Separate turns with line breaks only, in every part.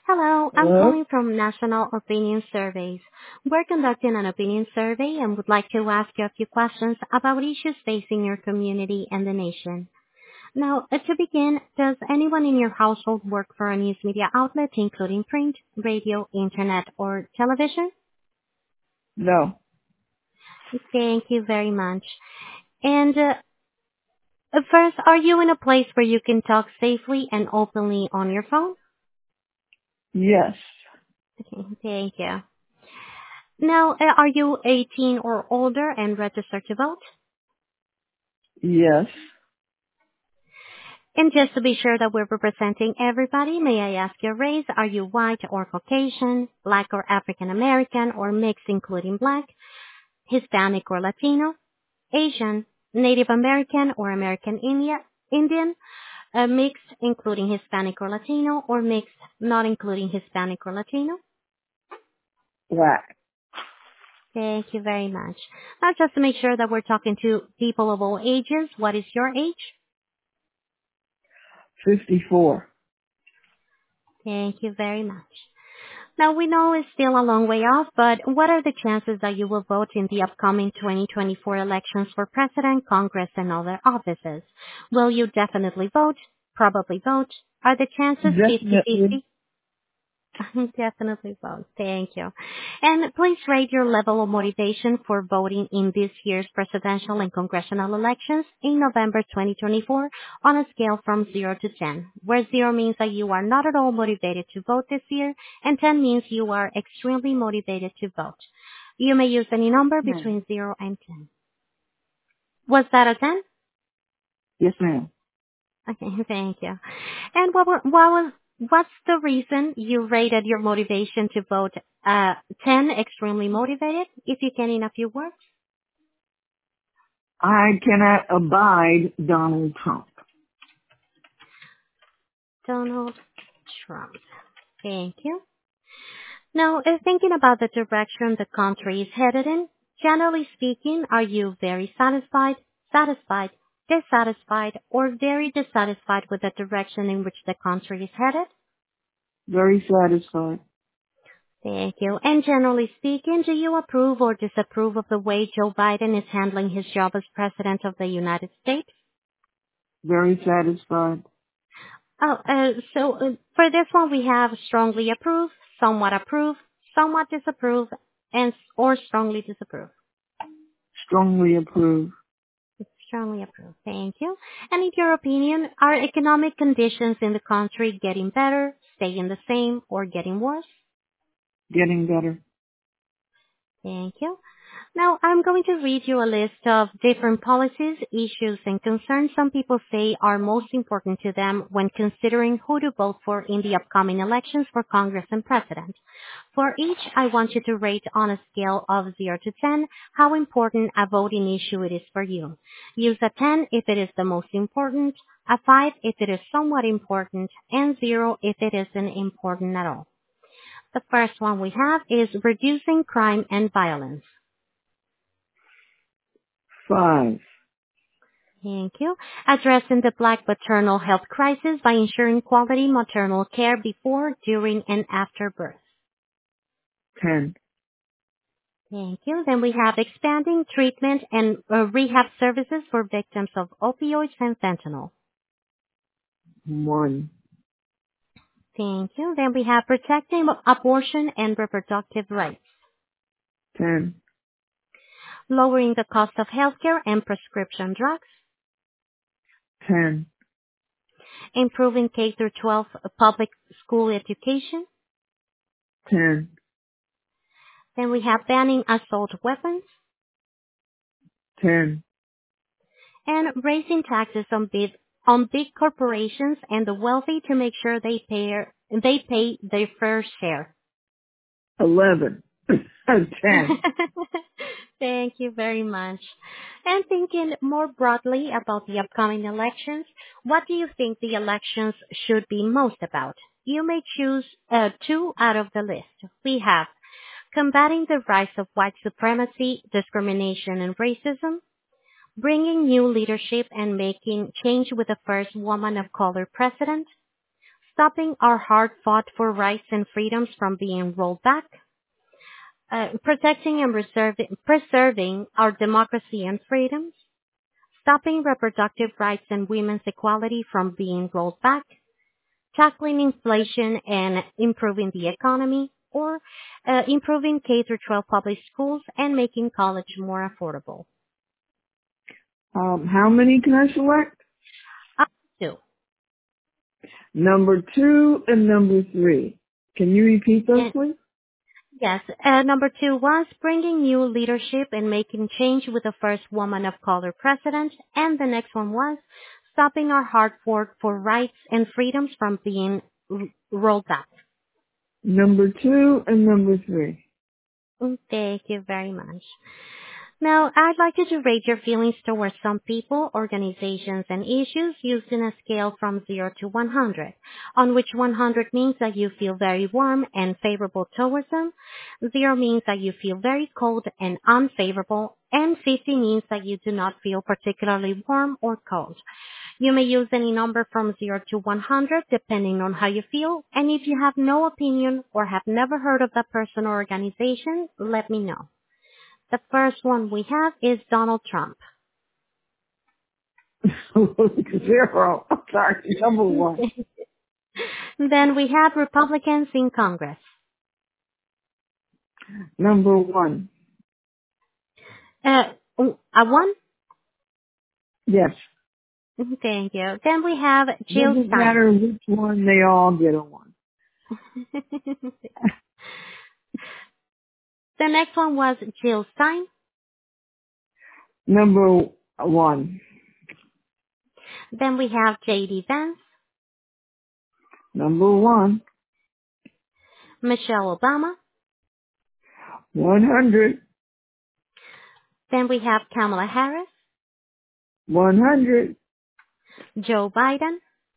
Hello, I'm
Hello?
calling from National Opinion Surveys. We're conducting an opinion survey and would like to ask you a few questions about issues facing your community and the nation. Now, to begin, does anyone in your household work for a news media outlet, including print, radio, internet, or television?
No.
Thank you very much. And first, are you in a place where you can talk safely and openly on your phone?
Yes.
Okay, thank you. Now, are you 18 or older and registered to vote?
Yes.
And just to be sure that we're representing everybody, may I ask your race? Are you white or Caucasian, black or African American, or mixed including black, Hispanic or Latino, Asian, Native American or Indian, mixed including Hispanic or Latino, or mixed not including Hispanic or Latino?
Black.
Thank you very much. Now, just to make sure that we're talking to people of all ages, what is your age?
54.
Thank you very much. Now, we know it's still a long way off, but what are the chances that you will vote in the upcoming 2024 elections for President, Congress, and other offices? Will you definitely vote? Probably vote? Are the chances
Definitely.
50-50? Definitely vote. Thank you. And please rate your level of motivation for voting in this year's presidential and congressional elections in November 2024 on a scale from 0 to 10, where 0 means that you are not at all motivated to vote this year, and 10 means you are extremely motivated to vote. You may use any number
Ma'am.
between 0 and 10. Was that a 10?
Yes, ma'am.
Okay, thank you. And what's the reason you rated your motivation to vote 10 extremely motivated, if you can in a few words?
I cannot abide Donald Trump.
Donald Trump. Thank you. Now, thinking about the direction the country is headed in, generally speaking, are you very satisfied, dissatisfied, or very dissatisfied with the direction in which the country is headed?
Very satisfied.
Thank you. And generally speaking, do you approve or disapprove of the way Joe Biden is handling his job as President of the United States?
Very satisfied.
For this one, we have strongly approve, somewhat disapprove, and or strongly disapprove.
Strongly approve.
Strongly approve. Thank you. And in your opinion, are economic conditions in the country getting better, staying the same, or getting worse?
Getting better.
Thank you. Now, I'm going to read you a list of different policies, issues, and concerns some people say are most important to them when considering who to vote for in the upcoming elections for Congress and President. For each, I want you to rate on a scale of 0 to 10 how important a voting issue it is for you. Use a 10 if it is the most important, a 5 if it is somewhat important, and 0 if it isn't important at all. The first one we have is reducing crime and violence.
5.
Thank you. Addressing the Black maternal health crisis by ensuring quality maternal care before, during, and after birth.
10.
Thank you. Then we have expanding treatment and rehab services for victims of opioids and fentanyl.
1.
Thank you. Then we have protecting abortion and reproductive rights.
10.
Lowering the cost of healthcare and prescription drugs.
10.
Improving K through 12 public school education.
10.
Then we have banning assault weapons
10.
and raising taxes on big corporations and the wealthy to make sure they pay their fair share.
11. 10.
Thank you very much. And thinking more broadly about the upcoming elections, what do you think the elections should be most about? You may choose two out of the list. We have combating the rise of white supremacy, discrimination, and racism, bringing new leadership and making change with the first woman of color president, stopping our hard-fought for rights and freedoms from being rolled back, protecting and preserving our democracy and freedoms, stopping reproductive rights and women's equality from being rolled back, tackling inflation and improving the economy, or improving K-12 public schools and making college more affordable.
How many can I select?
Up to.
Number 2 and number 3. Can you repeat those, please?
Yes. Number 2 was bringing new leadership and making change with the first woman of color president. And the next one was stopping our hard work for rights and freedoms from being rolled back.
Number 2 and number 3.
Thank you very much. Now, I'd like you to rate your feelings towards some people, organizations, and issues using a scale from 0 to 100, on which 100 means that you feel very warm and favorable towards them, 0 means that you feel very cold and unfavorable, and 50 means that you do not feel particularly warm or cold. You may use any number from 0 to 100 depending on how you feel, and if you have no opinion or have never heard of that person or organization, let me know. The first one we have is Donald Trump.
0. Sorry, number 1.
Then we have Republicans in Congress.
Number 1.
A 1?
Yes.
Thank you. Then we have Jill
Doesn't
Stein.
matter which one, they all get a 1.
The next one was Jill Stein.
Number 1.
Then we have J.D. Vance,
Number 1.
Michelle Obama.
100.
Then we have Kamala Harris,
100.
Joe Biden,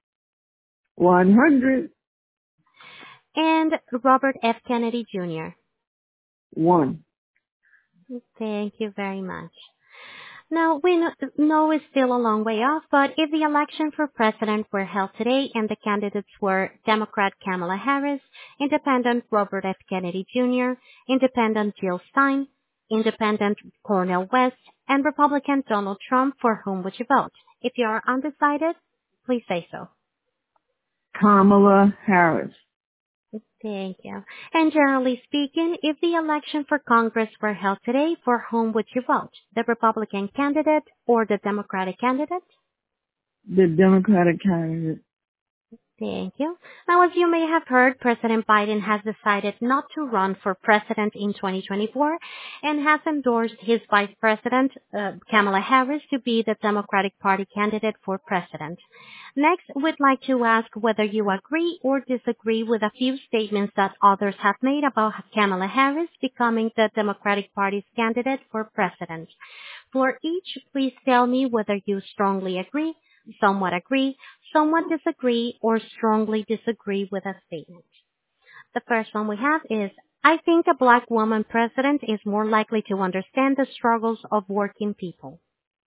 100.
and Robert F. Kennedy Jr.
1.
Thank you very much. Now, we know it's still a long way off, but if the election for president were held today and the candidates were Democrat Kamala Harris, Independent Robert F. Kennedy Jr., Independent Jill Stein, Independent Cornel West, and Republican Donald Trump, for whom would you vote? If you are undecided, please say so.
Kamala Harris.
Thank you. And generally speaking, if the election for Congress were held today, for whom would you vote? The Republican candidate or the Democratic candidate?
The Democratic candidate.
Thank you. Now, as you may have heard, President Biden has decided not to run for president in 2024 and has endorsed his Vice President, Kamala Harris, to be the Democratic Party candidate for president. Next, we'd like to ask whether you agree or disagree with a few statements that others have made about Kamala Harris becoming the Democratic Party's candidate for president. For each, please tell me whether you strongly agree, somewhat disagree, or strongly disagree with a statement. The first one we have is, I think a black woman president is more likely to understand the struggles of working people.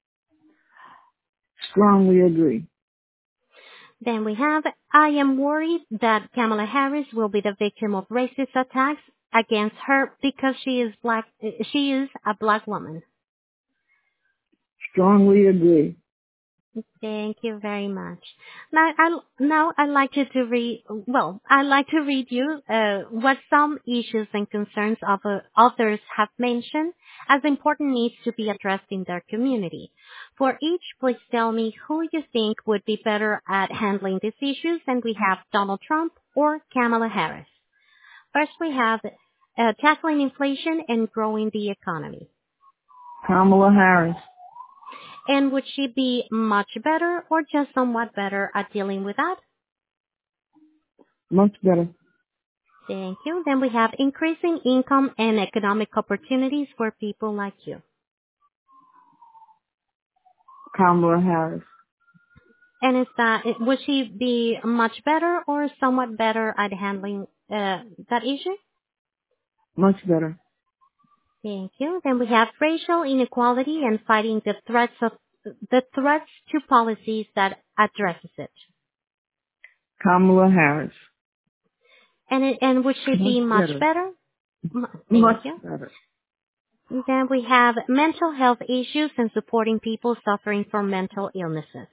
Strongly agree.
Then we have, I am worried that Kamala Harris will be the victim of racist attacks against her because she is a black woman.
Strongly agree.
Thank you very much. I'd like you to read you what some issues and concerns of others have mentioned as important needs to be addressed in their community. For each, please tell me who you think would be better at handling these issues, and we have Donald Trump or Kamala Harris. First, we have tackling inflation and growing the economy.
Kamala Harris.
And would she be much better or just somewhat better at dealing with that?
Much better.
Thank you. Then we have increasing income and economic opportunities for people like you.
Kamala Harris.
And would she be much better or somewhat better at handling that issue?
Much better.
Thank you. Then we have racial inequality and fighting the threats to policies that addresses it.
Kamala Harris.
And would she
Much
be much
better.
better? Thank
Much
you.
better.
Then we have mental health issues and supporting people suffering from mental illnesses.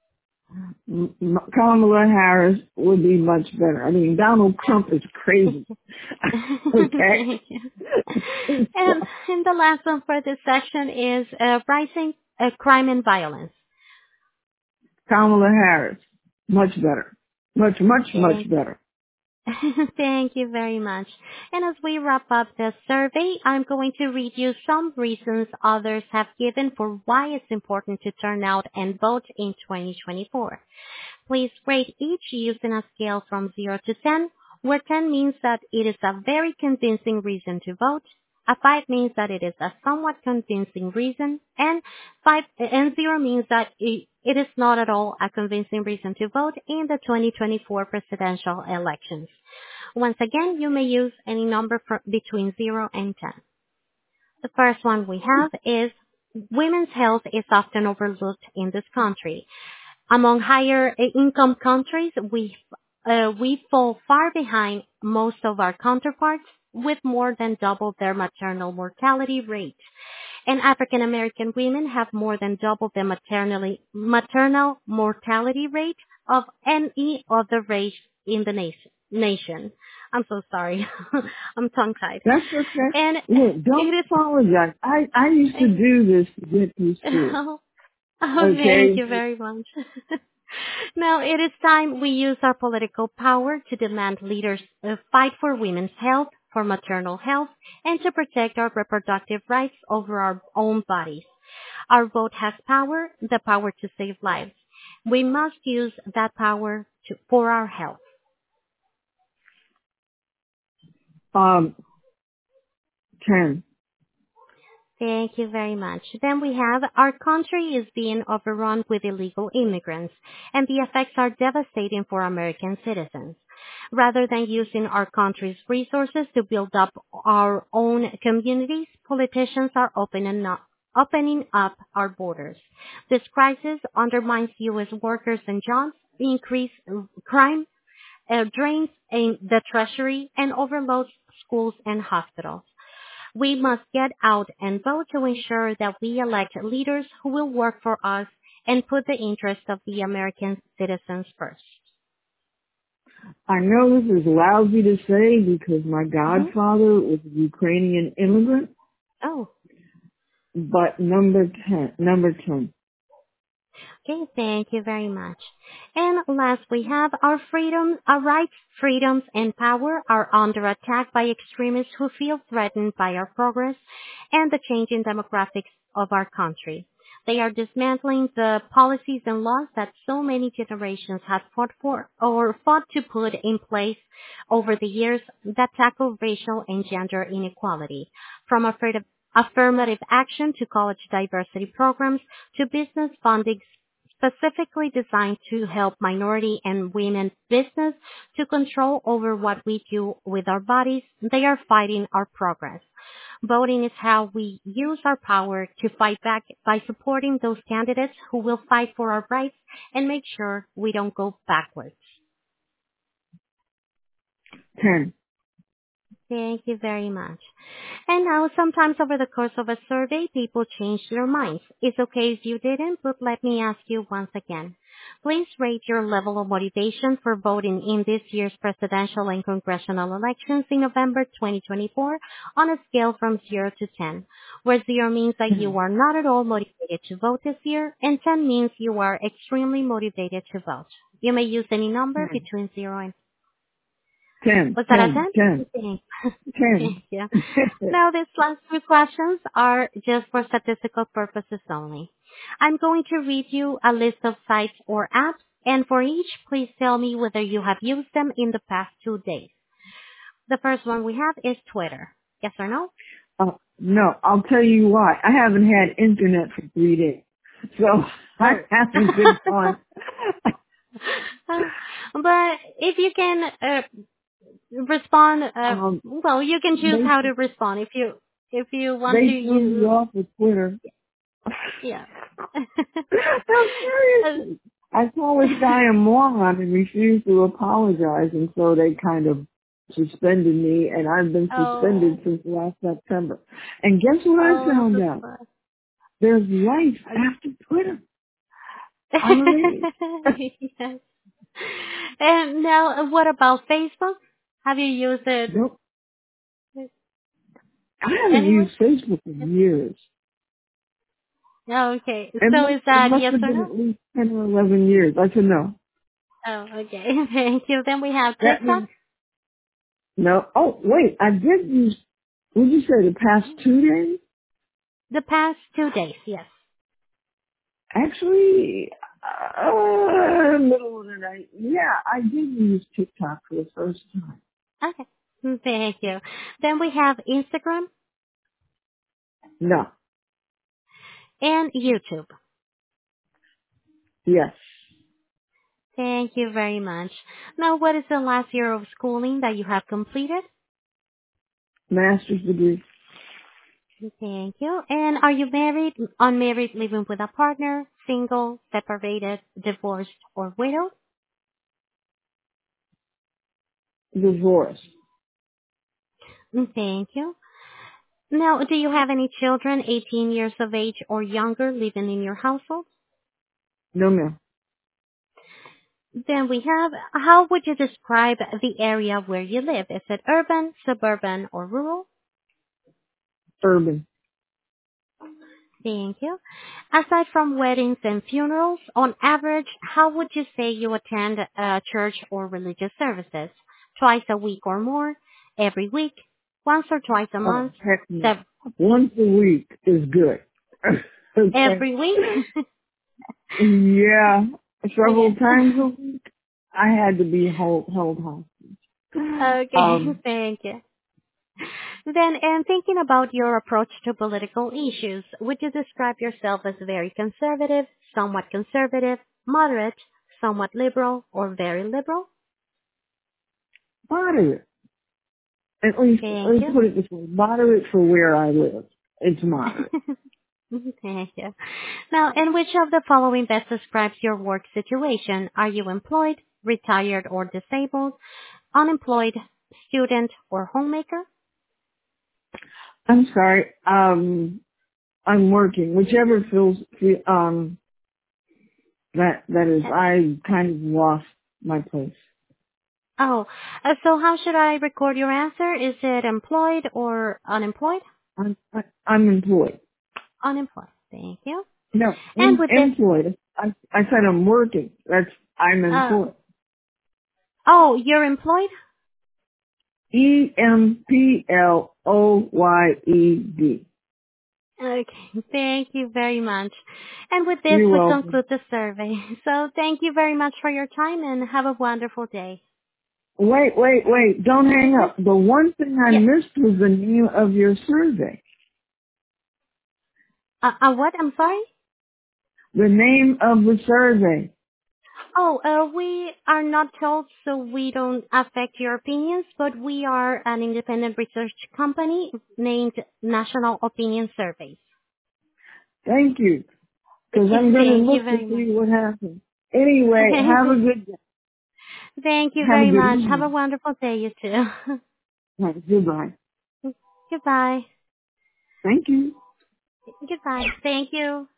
Kamala Harris would be much better. I mean, Donald Trump is crazy. Okay?
Thank you. And the last one for this section is rising crime and violence.
Kamala Harris. Much better. Much
Thank
better.
Thank you very much. And as we wrap up the survey, I'm going to read you some reasons others have given for why it's important to turn out and vote in 2024. Please rate each using a scale from 0 to 10, where 10 means that it is a very convincing reason to vote, a 5 means that it is a somewhat convincing reason, and 0 means that it is not at all a convincing reason to vote in the 2024 presidential elections. Once again, you may use any number between 0 and 10. The first one we have is women's health is often overlooked in this country. Among higher income countries, we fall far behind most of our counterparts with more than double their maternal mortality rate. And African American women have more than double the maternal mortality rate of any other race in the nation. I'm so sorry. I'm tongue-tied.
That's okay.
And
Look, don't apologize. I used to do this to get you through.
Oh,
Okay?
thank you very much. Now it is time we use our political power to demand leaders fight for women's health, for maternal health, and to protect our reproductive rights over our own bodies. Our vote has power, the power to save lives. We must use that power for our health.
10.
Thank you very much. Then we have our country is being overrun with illegal immigrants, and the effects are devastating for American citizens. Rather than using our country's resources to build up our own communities, politicians are opening up our borders. This crisis undermines U.S. workers and jobs, increases crime, drains the treasury, and overloads schools and hospitals. We must get out and vote to ensure that we elect leaders who will work for us and put the interests of the American citizens first.
I know this is lousy to say because my godfather was a Ukrainian immigrant.
Oh.
But number 10.
Okay, thank you very much. And last, we have our rights, freedoms, and power are under attack by extremists who feel threatened by our progress and the changing demographics of our country. They are dismantling the policies and laws that so many generations have fought to put in place over the years that tackle racial and gender inequality, from affirmative action to college diversity programs to business funding specifically designed to help minority and women business to control over what we do with our bodies. They are fighting our progress. Voting is how we use our power to fight back by supporting those candidates who will fight for our rights and make sure we don't go backwards.
10.
Thank you very much. And now, sometimes over the course of a survey, people change their minds. It's okay if you didn't, but let me ask you once again. Please rate your level of motivation for voting in this year's presidential and congressional elections in November 2024 on a scale from 0 to 10, where 0 means that you are not at all motivated to vote this year, and 10 means you are extremely motivated to vote. You may use any number between 0 and
10.
Was that a 10?
10.
Thank you. Now, these last two questions are just for statistical purposes only. I'm going to read you a list of sites or apps, and for each, please tell me whether you have used them in the past 2 days. The first one we have is Twitter. Yes or no?
No, I'll tell you why. I haven't had internet for 3 days, so I haven't been on.
But if you can respond, well, you can choose how to respond if you want to use.
They threw me off with Twitter.
Yeah.
No, seriously. I call this guy a moron and refuse to apologize, and so they kind of suspended me, and I've been suspended
Oh,
since last September. And guess what I
oh,
found
so
out?
sad.
There's life after Twitter. I'm amazed.
Yes. And now, what about Facebook? Have you used it
Nope. I haven't
anyway?
used Facebook in years.
Oh, okay.
It
So
must,
is
it
that
must
yes
have
or
been
no?
at least 10 or 11 years. I said no.
Oh, okay. Thank you. Then we have
That
TikTok.
means, no. Oh, wait, I did use, would you say the past 2 days?
The past 2 days, yes.
Actually, middle of the night. Yeah, I did use TikTok for the first time.
Okay. Thank you. Then we have Instagram
No.
and YouTube.
Yes.
Thank you very much. Now, what is the last year of schooling that you have completed?
Master's degree.
Thank you. And are you married, unmarried, living with a partner, single, separated, divorced, or widowed?
Divorce.
Thank you. Now, do you have any children 18 years of age or younger living in your household?
No, ma'am.
Then we have, how would you describe the area where you live? Is it urban, suburban, or rural?
Urban.
Thank you. Aside from weddings and funerals, on average, how would you say you attend church or religious services? Twice a week or more? Every week? Once or twice a
Oh,
month?
heck no.
Sev-
Once a week is good. Okay.
every week?
Yeah.
Okay.
Several times a week, I had to be held hostage.
Okay, thank you. Then, and thinking about your approach to political issues, would you describe yourself as very conservative, moderate, somewhat liberal, or very liberal?
Moderate. At least,
Thank
let's
you.
put it this way. Moderate for where I live. It's moderate.
Thank you. Now, and which of the following best describes your work situation? Are you employed, retired or disabled, unemployed, student, or homemaker?
I'm sorry. I'm working. Whichever that is. I kind of lost my place.
Oh, so how should I record your answer? Is it employed or unemployed?
I'm employed.
Unemployed. Thank you.
No,
And with this,
employed. I said I'm working. I'm
uh,
employed.
oh, you're employed?
EMPLOYED.
Okay, thank you very much. And with this,
You're
we
welcome.
conclude the survey. So thank you very much for your time and have a wonderful day.
Wait. Don't hang
Yes,
up. The one thing I
yes.
missed was the name of your survey.
What? I'm sorry?
The name of the survey.
Oh, we are not told, so we don't affect your opinions, but we are an independent research company named National Opinion Surveys.
Thank you. Because I'm going to
Thank you
look to
very much.
see what happens. Anyway, have a good day.
Thank you
Have a
very
good
much. Have a
evening.
wonderful day, you too.
Right, goodbye.
Goodbye.
Thank you.
Goodbye. Thank you.